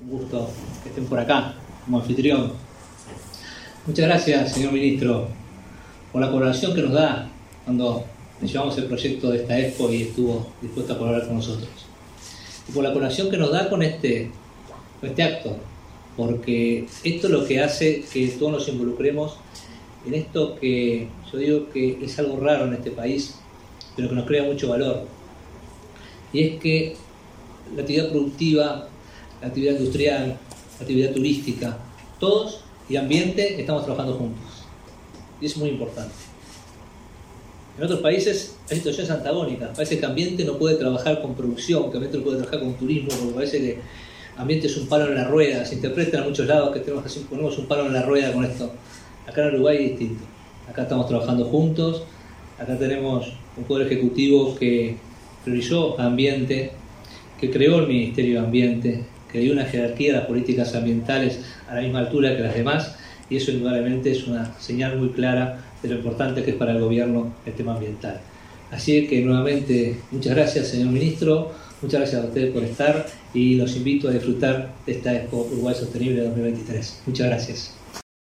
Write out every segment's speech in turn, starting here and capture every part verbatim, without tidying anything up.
un gusto que estén por acá como anfitrión. Muchas gracias, señor ministro, por la colaboración que nos da cuando le llevamos el proyecto de esta expo y estuvo dispuesto a colaborar con nosotros. Y por la colaboración que nos da con este, con este acto, porque esto es lo que hace que todos nos involucremos en esto que yo digo que es algo raro en este país, pero que nos crea mucho valor. Y es que la actividad productiva, la actividad industrial, la actividad turística, todos y ambiente estamos trabajando juntos. Y es muy importante. En otros países hay situaciones antagónicas. Parece que ambiente no puede trabajar con producción, que ambiente no puede trabajar con turismo, porque parece que ambiente es un palo en la rueda. Se interpreta en muchos lados que tenemos que ponemos un palo en la rueda con esto. Acá en Uruguay es distinto. Acá estamos trabajando juntos. Acá tenemos un poder ejecutivo que priorizó ambiente, que creó el Ministerio de Ambiente, que dio una jerarquía de las políticas ambientales a la misma altura que las demás, y eso indudablemente es una señal muy clara de lo importante que es para el gobierno el tema ambiental. Así que nuevamente muchas gracias, señor ministro, muchas gracias a ustedes por estar y los invito a disfrutar de esta Expo Uruguay Sostenible dos mil veintitrés. Muchas gracias.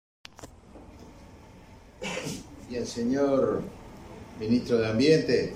Bien, señor ministro de Ambiente,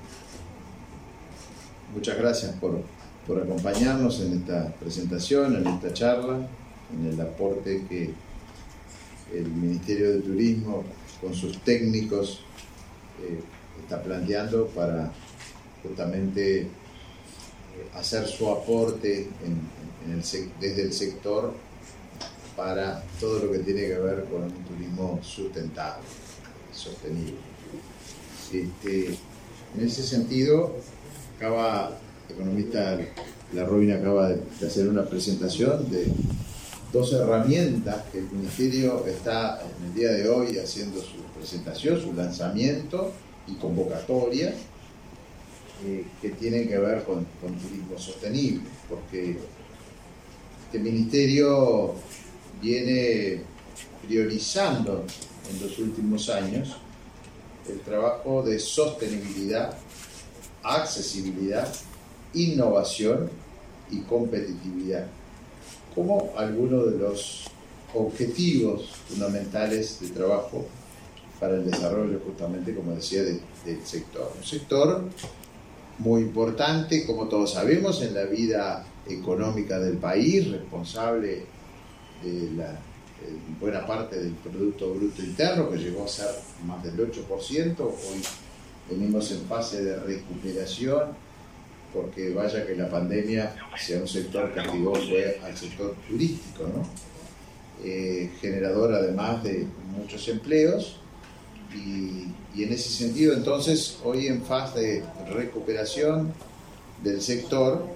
muchas gracias por, por acompañarnos en esta presentación, en esta charla, en el aporte que el Ministerio de Turismo con sus técnicos eh, está planteando para justamente eh, hacer su aporte en, en el, desde el sector para todo lo que tiene que ver con un turismo sustentable, sostenible. Este, en ese sentido, acaba, el economista Larroin acaba de, de hacer una presentación de dos herramientas que el Ministerio está en el día de hoy haciendo su presentación, su lanzamiento y convocatoria, eh, que tienen que ver con, con turismo sostenible, porque este Ministerio viene priorizando en los últimos años el trabajo de sostenibilidad, accesibilidad, innovación y competitividad como algunos de los objetivos fundamentales de trabajo para el desarrollo, justamente, como decía, de, del sector. Un sector muy importante, como todos sabemos, en la vida económica del país, responsable de la de buena parte del Producto Bruto Interno, que llegó a ser más del ocho por ciento. Hoy venimos en fase de recuperación, porque vaya que la pandemia, si a un sector castigó, fue al sector turístico, ¿no? Eh, generador además de muchos empleos, y, y en ese sentido, entonces, hoy en fase de recuperación del sector,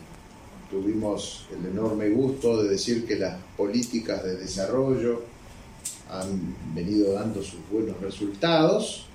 tuvimos el enorme gusto de decir que las políticas de desarrollo han venido dando sus buenos resultados,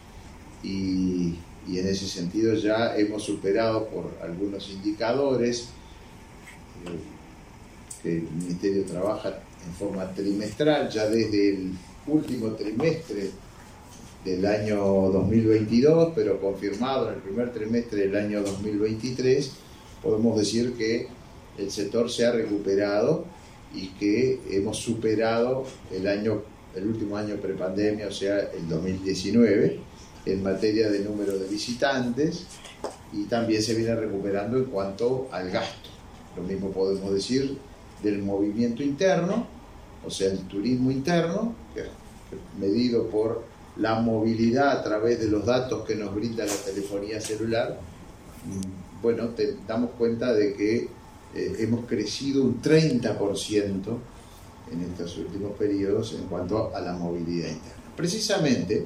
y y en ese sentido ya hemos superado por algunos indicadores eh, que el Ministerio trabaja en forma trimestral, ya desde el último trimestre del año dos mil veintidós, pero confirmado en el primer trimestre del año dos mil veintitrés, podemos decir que el sector se ha recuperado y que hemos superado el año, el último año prepandemia, o sea, el dos mil diecinueve, en materia de número de visitantes, y también se viene recuperando en cuanto al gasto. Lo mismo podemos decir del movimiento interno, o sea, el turismo interno, que es medido por la movilidad a través de los datos que nos brinda la telefonía celular. Bueno, te damos cuenta de que eh, hemos crecido un treinta por ciento en estos últimos periodos en cuanto a la movilidad interna. Precisamente,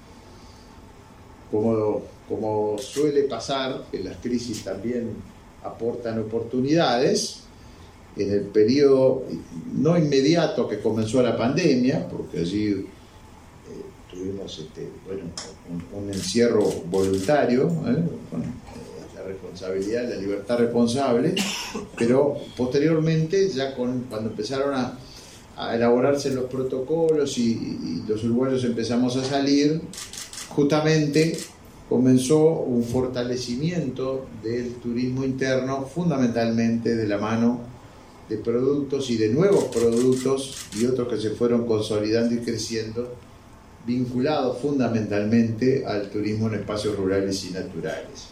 Como, como suele pasar, que las crisis también aportan oportunidades, en el periodo no inmediato que comenzó la pandemia, porque allí eh, tuvimos este, bueno, un, un encierro voluntario, ¿eh? con la responsabilidad, la libertad responsable, pero posteriormente, ya con, cuando empezaron a, a elaborarse los protocolos y, y los uruguayos empezamos a salir, justamente comenzó un fortalecimiento del turismo interno, fundamentalmente de la mano de productos y de nuevos productos y otros que se fueron consolidando y creciendo, vinculados fundamentalmente al turismo en espacios rurales y naturales.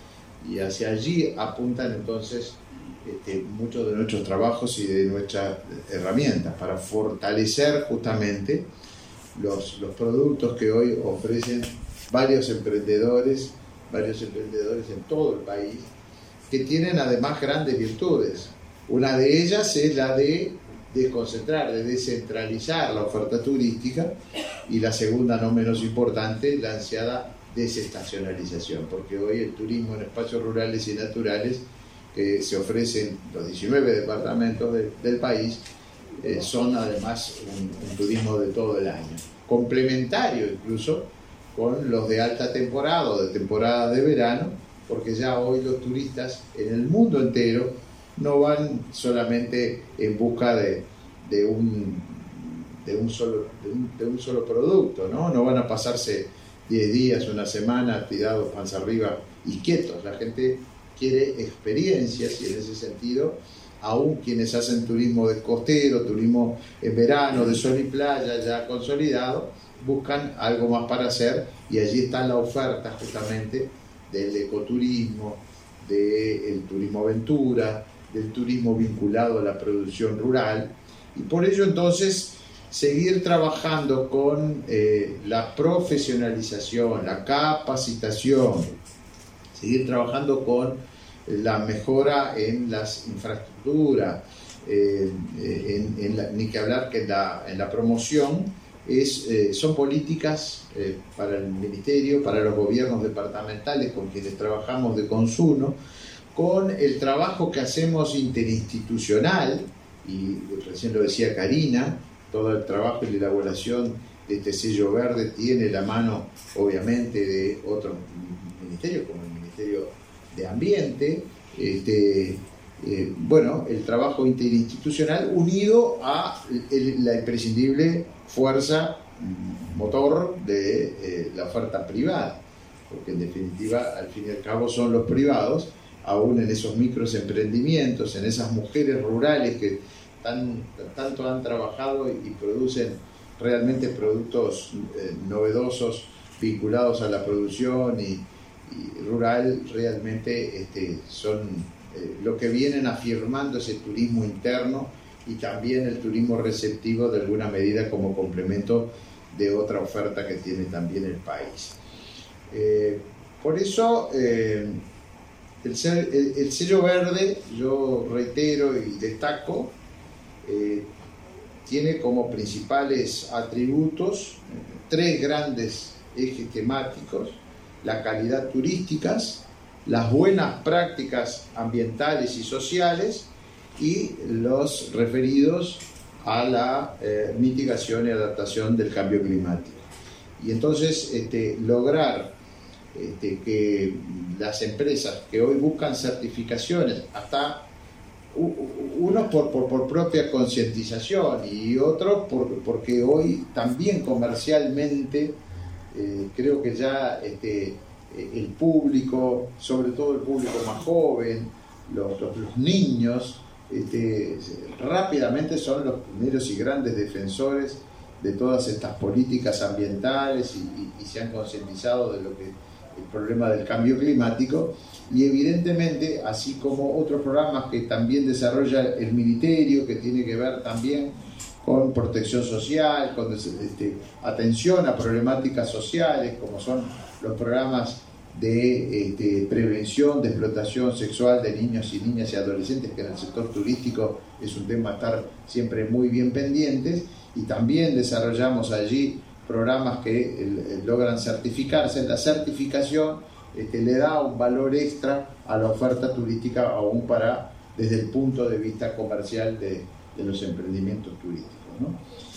Y hacia allí apuntan entonces este, muchos de nuestros trabajos y de nuestras herramientas para fortalecer justamente los, los productos que hoy ofrecen varios emprendedores, varios emprendedores en todo el país, que tienen además grandes virtudes. Una de ellas es la de desconcentrar, de descentralizar la oferta turística, y la segunda, no menos importante, la ansiada desestacionalización, porque hoy el turismo en espacios rurales y naturales que se ofrecen los diecinueve departamentos de, del país eh, son además un, un turismo de todo el año, complementario incluso con los de alta temporada o de temporada de verano, porque ya hoy los turistas en el mundo entero no van solamente en busca de, de, un, de, un solo, de, un, de un solo producto, ¿no? No van a pasarse diez días, una semana tirados panza arriba y quietos. La gente quiere experiencias, y en ese sentido, aún quienes hacen turismo de costero, turismo en verano, de sol y playa ya consolidado, buscan algo más para hacer, y allí está la oferta justamente del ecoturismo, del turismo aventura, del turismo vinculado a la producción rural, y por ello entonces seguir trabajando con eh, la profesionalización, la capacitación, seguir trabajando con la mejora en las infraestructuras, eh, en, en la, ni que hablar que en la, en la promoción, es, eh, son políticas eh, para el Ministerio, para los gobiernos departamentales con quienes trabajamos de consumo, con el trabajo que hacemos interinstitucional, y recién lo decía Karina, todo el trabajo y la elaboración de este sello verde tiene la mano obviamente de otros ministerios como el Ministerio de Ambiente, este, eh, bueno, el trabajo interinstitucional unido a el, la imprescindible fuerza motor de eh, la oferta privada, porque en definitiva al fin y al cabo son los privados, aún en esos micros emprendimientos, en esas mujeres rurales que tan, tanto han trabajado y producen realmente productos eh, novedosos vinculados a la producción y, y rural, realmente este, son eh, lo que vienen afirmando ese turismo interno y también el turismo receptivo de alguna medida como complemento de otra oferta que tiene también el país. Eh, por eso eh, el, el, el sello verde, yo reitero y destaco, eh, tiene como principales atributos eh, tres grandes ejes temáticos: la calidad turística, las buenas prácticas ambientales y sociales y los referidos a la eh, mitigación y adaptación del cambio climático. Y entonces este, lograr este, que las empresas que hoy buscan certificaciones, hasta unos por, por, por propia concientización y otros por, porque hoy también comercialmente eh, creo que ya este, el público, sobre todo el público más joven, los, los, los niños, este, rápidamente son los primeros y grandes defensores de todas estas políticas ambientales y, y, y se han concientizado de lo que el problema del cambio climático, y evidentemente, así como otros programas que también desarrolla el Ministerio, que tiene que ver también con protección social, con este, atención a problemáticas sociales, como son los programas de este, prevención de explotación sexual de niños y niñas y adolescentes, que en el sector turístico es un tema a estar siempre muy bien pendientes, y también desarrollamos allí programas que eh, logran certificarse. La certificación este, le da un valor extra a la oferta turística, aún para desde el punto de vista comercial de, de los emprendimientos turísticos, ¿no?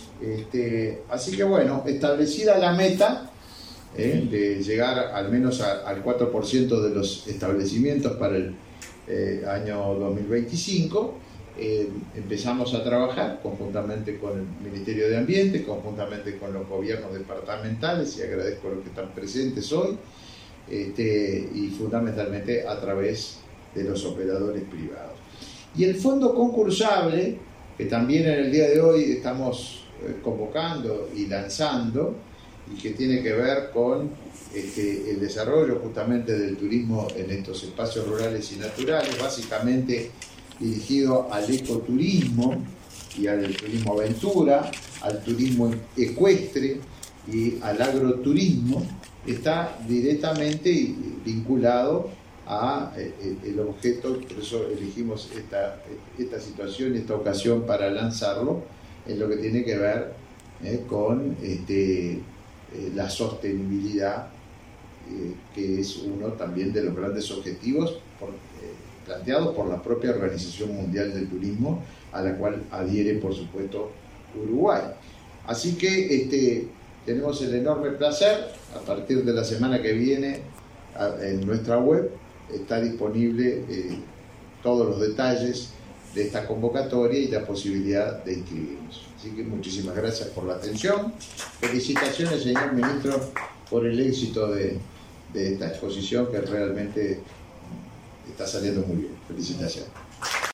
Este, así que bueno, establecida la meta eh, de llegar al menos a, al cuatro por ciento de los establecimientos para el eh, año dos mil veinticinco, Eh, empezamos a trabajar conjuntamente con el Ministerio de Ambiente, conjuntamente con los gobiernos departamentales, y agradezco a los que están presentes hoy, este, y fundamentalmente a través de los operadores privados. Y el fondo concursable, que también en el día de hoy estamos convocando y lanzando, y que tiene que ver con este, el desarrollo justamente del turismo en estos espacios rurales y naturales, básicamente dirigido al ecoturismo y al turismo aventura, al turismo ecuestre y al agroturismo, está directamente vinculado a eh, el objeto, por eso elegimos esta, esta situación, esta ocasión para lanzarlo, en lo que tiene que ver eh, con este, eh, la sostenibilidad, eh, que es uno también de los grandes objetivos por, eh, planteados por la propia Organización Mundial del Turismo, a la cual adhiere, por supuesto, Uruguay. Así que este, tenemos el enorme placer, a partir de la semana que viene, a, en nuestra web, está disponible eh, todos los detalles de esta convocatoria y la posibilidad de inscribirnos. Así que muchísimas gracias por la atención. Felicitaciones, señor ministro, por el éxito de, de esta exposición, que realmente está saliendo muy bien. Felicitaciones.